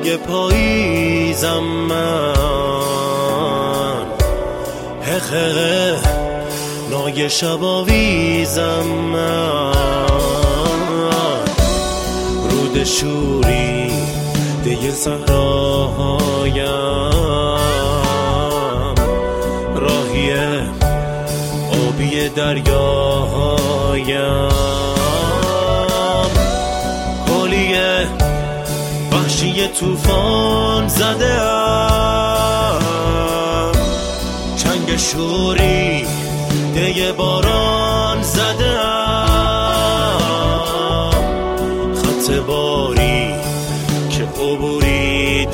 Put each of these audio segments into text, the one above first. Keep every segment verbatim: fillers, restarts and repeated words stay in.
دیگه پاییزم من، هخه نای شب آویزم من، رود شوری دیگه صحراهایم، راهی آبی دریاهایم، حالیه وحشی طوفان زده ام، چنگ شوری دیگه باران زده ام، خط باری که عبوری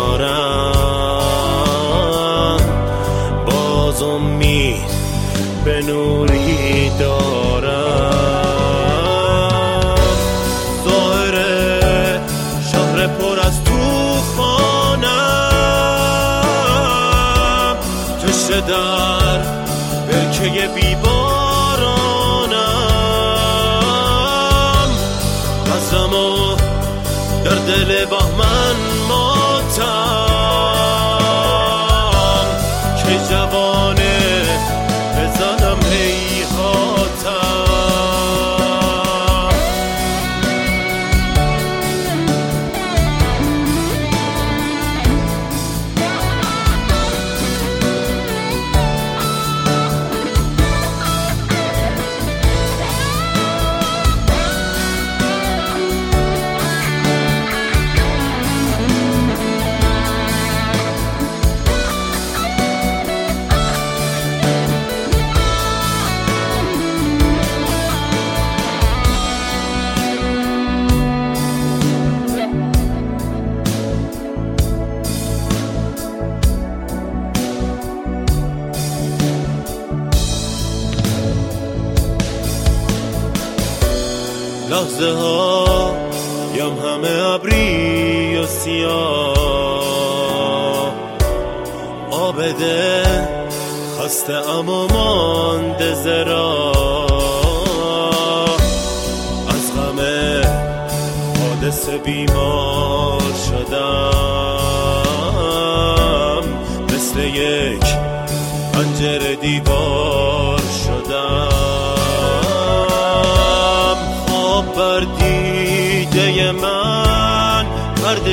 دارم، باز امید به نوری دارم. ظاهر شهر پر از توفانم، تشنه در برکه بیبارانم، بزرمو در دل بهمن ماتم، که جوانه بزنم هیهاتم. لحظه ها یم همه ابری و سیاه، آبده خسته اما مانده زرا، از غم حادثه بیمار شدم، مثل یک پنجره دیوار شدم، بر دیده من پرده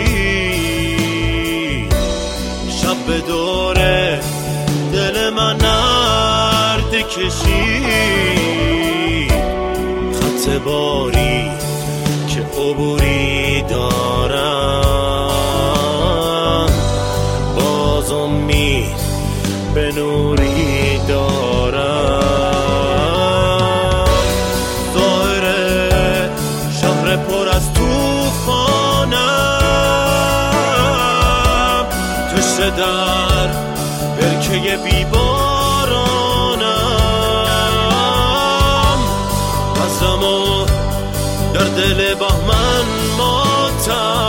کشید، شب به دور دل من نرد کشید، خط باری که عبوری دارم، باز امید به نوری دارم. پر از توفانم، تشنه در برکه بیبارانم، بزرمو در دل بهمن ماتم،